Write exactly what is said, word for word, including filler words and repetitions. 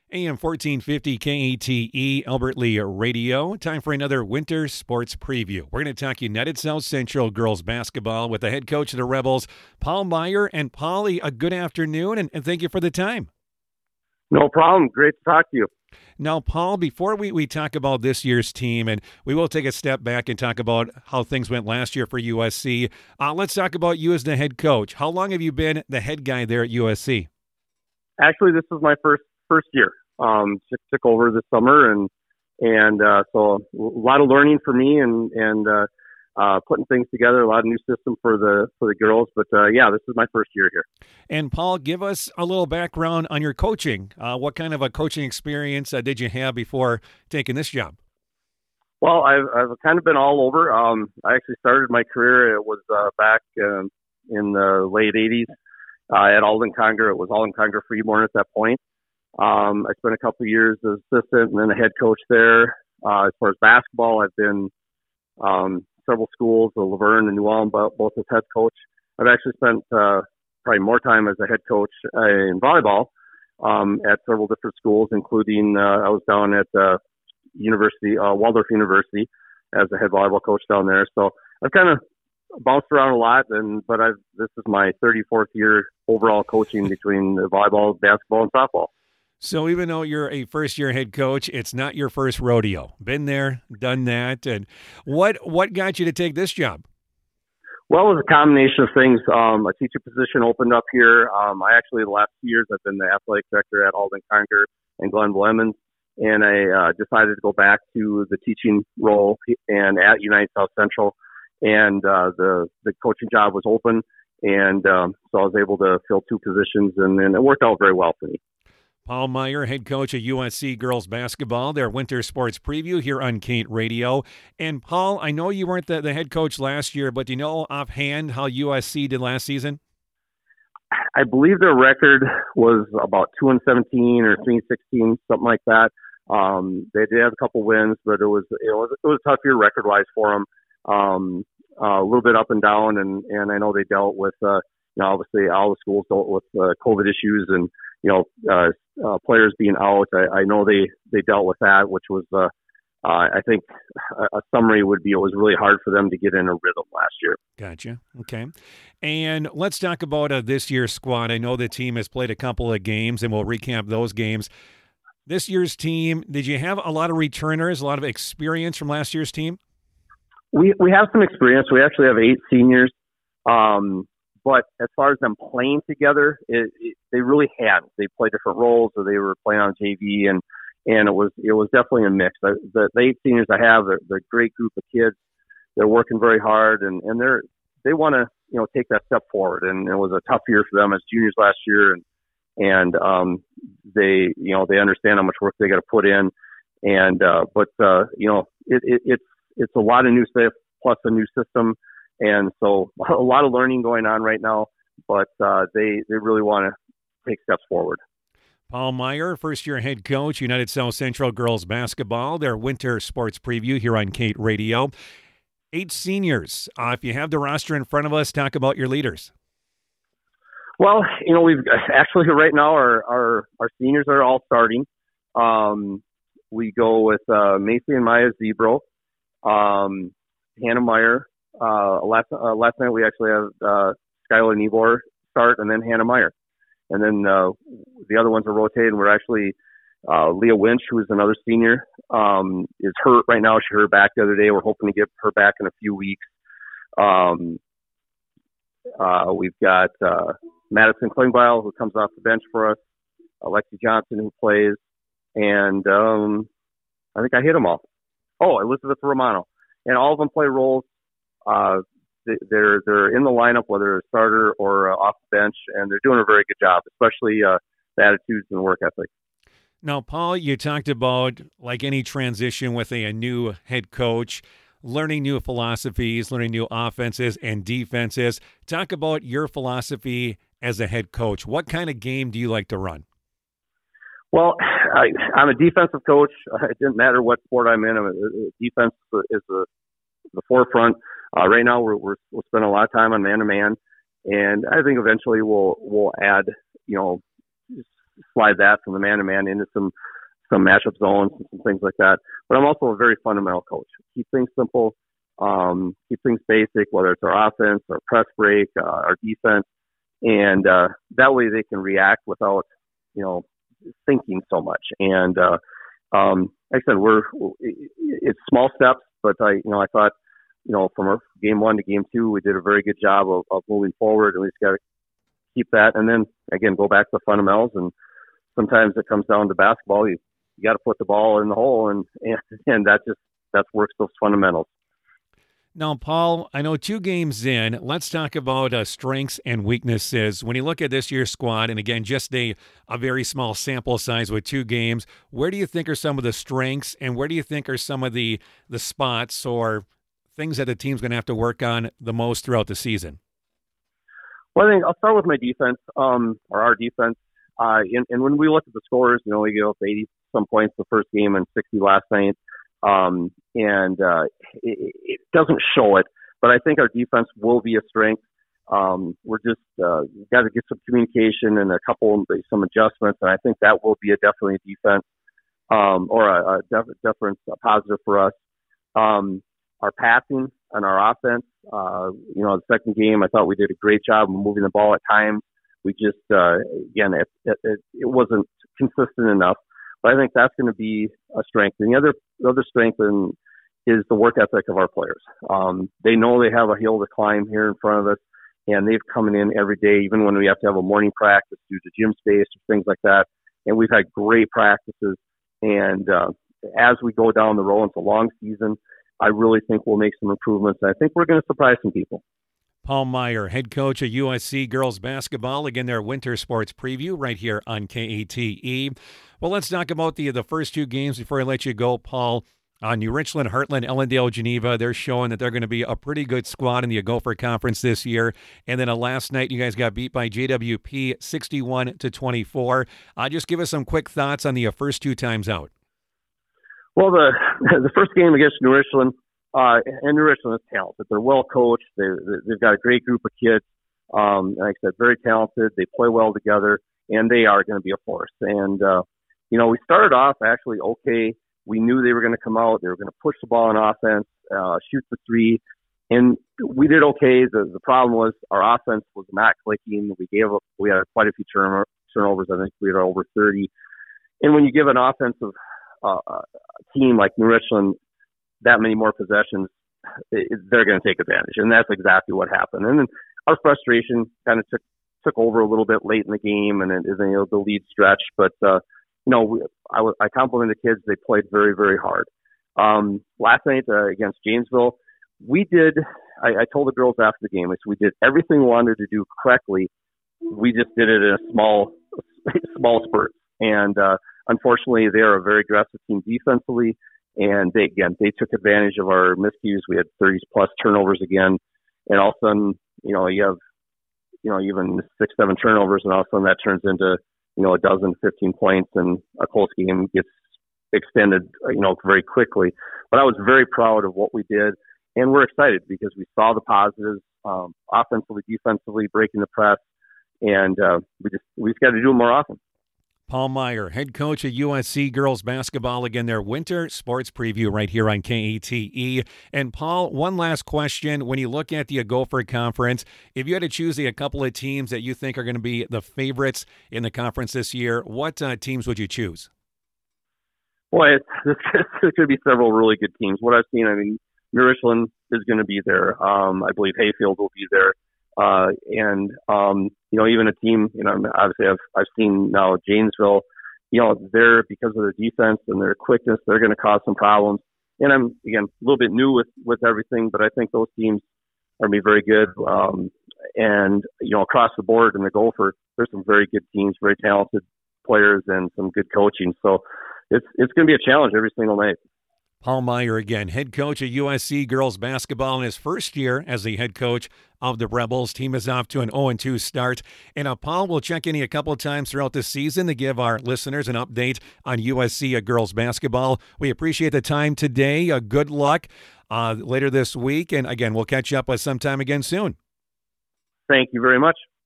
A M fourteen fifty K A T E, Albert Lee Radio. Time for another winter sports preview. We're going to talk United South Central girls basketball with the head coach of the Rebels, Paul Meyer. And Paulie, a good afternoon, and, and thank you for the time. No problem. Great to talk to you. Now, Paul, before we, we talk about this year's team, and we will take a step back and talk about how things went last year for U S C, uh, let's talk about you as the head coach. How long have you been the head guy there at U S C? Actually, this is my first first year. Um, took, took over this summer, and and uh, so a lot of learning for me, and and uh, uh, putting things together. A lot of new system for the for the girls. But uh, yeah, this is my first year here. And Paul, give us a little background on your coaching. Uh, what kind of a coaching experience uh, did you have before taking this job? Well, I've I've kind of been all over. Um, I actually started my career. It was uh, back um, in the late eighties uh, at Alden Conger. It was Alden Conger Freeborn at that point. Um, I spent a couple of years as assistant and then a head coach there. Uh, as far as basketball, I've been um, several schools, the Laverne and New Ulm, both as head coach. I've actually spent uh, probably more time as a head coach uh, in volleyball um, at several different schools, including uh, I was down at uh, University, uh, Waldorf University, as a head volleyball coach down there. So I've kind of bounced around a lot, and but I've this is my thirty-fourth year overall coaching between the volleyball, basketball, and softball. So even though you're a first-year head coach, it's not your first rodeo. Been there, done that. And what what got you to take this job? Well, it was a combination of things. Um, a teacher position opened up here. Um, I actually, the last two years, I've been the athletic director at Alden Conger and Glenville Emmons, and I uh, decided to go back to the teaching role and at United South Central. And uh, the the coaching job was open, and um, so I was able to fill two positions, and, and it worked out very well for me. Paul Meyer, head coach of U S C girls basketball, their winter sports preview here on Kate Radio. And Paul, I know you weren't the, the head coach last year, but do you know offhand how U S C did last season? I believe their record was about two and seventeen or three and sixteen, something like that. Um, they did have a couple wins, but it was it was it was a tough year record wise for them. Um, uh, a little bit up and down, and and I know they dealt with uh, you know obviously all the schools dealt with uh, COVID issues and you know uh, uh, players being out. I, I know they they dealt with that, which was uh, uh, I think a, a summary would be it was really hard for them to get in a rhythm last year. Gotcha. Okay. And let's talk about uh, this year's squad. I know the team has played a couple of games, and we'll recap those games. This year's team, did you have a lot of returners, a lot of experience from last year's team? We we have some experience. We actually have eight seniors. Um, but as far as them playing together, it, it, they really hadn't. They played different roles, or they were playing on J V, and, and it was it was definitely a mix. The, the, the eight seniors I have, they're, they're a great group of kids. They're working very hard, and, and they're they want to you know take that step forward. And it was a tough year for them as juniors last year, and and um, they you know they understand how much work they got to put in. And uh, but uh, you know it, it, it's it's a lot of new stuff plus a new system, and so a lot of learning going on right now. But uh, they they really want to take steps forward. Paul Meyer, first-year head coach, United South Central girls basketball, their winter sports preview here on Kate Radio. Eight seniors. Uh, if you have the roster in front of us, talk about your leaders. Well, you know, we've actually right now our our, our seniors are all starting. Um, we go with uh, Macy and Maya Zebro, um, Hannah Meyer. Uh, last uh, last night we actually have uh, Skylar Nebor start, and then Hannah Meyer, and then uh, the other ones are rotating. We're actually uh, Leah Winch, who is another senior, um, is hurt right now. She hurt back the other day. We're hoping to get her back in a few weeks. Um, uh, we've got uh, Madison Klingbeil, who comes off the bench for us, Alexi Johnson, who plays, and um, I think I hit them all. Oh, Elizabeth Romano. And all of them play roles. Uh, they're they're in the lineup, whether a starter or uh, off the bench, and they're doing a very good job, especially uh, the attitudes and work ethic. Now, Paul, you talked about, like any transition with a, a new head coach, learning new philosophies, learning new offenses and defenses. Talk about your philosophy as a head coach. What kind of game do you like to run? Well, I, I'm a defensive coach. It didn't matter what sport I'm in. I'm a, defense is the, the forefront. Uh, right now, we're, we're we'll spend a lot of time on man-to-man, and I think eventually we'll we'll add, you know, slide that from the man-to-man into some some matchup zones and some things like that. But I'm also a very fundamental coach. Keep things simple, um, keep things basic, whether it's our offense, our press break, uh, our defense, and uh, that way they can react without, you know, thinking so much. And uh, um, like I said, we're it's small steps, but I, you know, I thought, you know, from our game one to game two, we did a very good job of, of moving forward, and we just got to keep that. And then again, go back to the fundamentals. And sometimes it comes down to basketball. You you got to put the ball in the hole, and and, and that just that works those fundamentals. Now, Paul, I know two games in, let's talk about uh, strengths and weaknesses. When you look at this year's squad, and again, just a, a very small sample size with two games, where do you think are some of the strengths, and where do you think are some of the, the spots or things that the team's going to have to work on the most throughout the season? Well, I think I'll start with my defense, um, or our defense. Uh, and, and when we look at the scores, you know, we gave up eighty-some points the first game and sixty last night. Um, and, uh, it, it doesn't show it, but I think our defense will be a strength. Um, we're just, uh, got to get some communication and a couple, some adjustments. And I think that will be a definitely a defense, um, or a, a def- difference, a positive for us. Um, our passing and our offense, uh, you know, the second game, I thought we did a great job of moving the ball at times. We just, uh, again, it, it, it wasn't consistent enough. But I think that's going to be a strength. And the other, the other strength in, is the work ethic of our players. Um, they know they have a hill to climb here in front of us, and they've come in every day, even when we have to have a morning practice due to gym space or things like that. And we've had great practices. And uh, as we go down the road, it's a long season. I really think we'll make some improvements. And I think we're going to surprise some people. Paul Meier, head coach of U S C girls basketball, again, their winter sports preview right here on K A T E. Well, let's talk about the the first two games before I let you go, Paul. Uh, New Richland, Heartland, Ellendale, Geneva, they're showing that they're going to be a pretty good squad in the Gopher Conference this year. And then uh, last night, you guys got beat by J W P sixty-one to twenty-four. Uh, just give us some quick thoughts on the uh, first two times out. Well, the the first game against New Richland, Uh, and New Richland is talented. They're well coached. They, they've got a great group of kids. Um, like I said, very talented. They play well together, and they are going to be a force. And, uh, you know, we started off actually okay. We knew they were going to come out. They were going to push the ball on offense, uh, shoot the three, and we did okay. The, the problem was our offense was not clicking. We gave up, we had quite a few turn, turnovers. I think we had over thirty. And when you give an offensive uh, team like New Richland that many more possessions, it, they're going to take advantage. And that's exactly what happened. And then our frustration kind of took, took over a little bit late in the game, and it, you know, the lead stretch. But, uh, you know, we, I, I compliment the kids. They played very, very hard. Um, last night uh, against Janesville, we did, I, I told the girls after the game, we did everything we wanted to do correctly. We just did it in a small, small spurt. And, uh, unfortunately, they're a very aggressive team defensively. And they, again, they took advantage of our miscues. We had thirty plus turnovers again. And all of a sudden, you know, you have, you know, even six, seven turnovers, and all of a sudden that turns into, you know, a dozen, fifteen points, and a close game gets extended, you know, very quickly. But I was very proud of what we did. And we're excited because we saw the positives, um, offensively, defensively, breaking the press. And uh, we just, we just got to do it more often. Paul Meier, head coach of U S C girls basketball, again, their winter sports preview right here on K A T E. And Paul, one last question. When you look at the Gopher Conference, if you had to choose a couple of teams that you think are going to be the favorites in the conference this year, what uh, teams would you choose? Boy, it's, there's going to be several really good teams. What I've seen, I mean, New Richland is going to be there. Um, I believe Hayfield will be there. Uh, and, um, you know, even a team, you know, obviously I've, I've seen now Janesville, you know, they're, because of their defense and their quickness, they're going to cause some problems. And I'm, again, a little bit new with, with everything, but I think those teams are going to be very good. Um, and, you know, across the board in the Gopher, there's some very good teams, very talented players, and some good coaching. So it's, it's going to be a challenge every single night. Paul Meier again, head coach of U S C girls basketball in his first year as the head coach of the Rebels. Team is off to an oh and two start. And uh, Paul will check in a couple of times throughout the season to give our listeners an update on U S C uh, girls basketball. We appreciate the time today. Uh, good luck uh, later this week. And again, we'll catch up with sometime again soon. Thank you very much.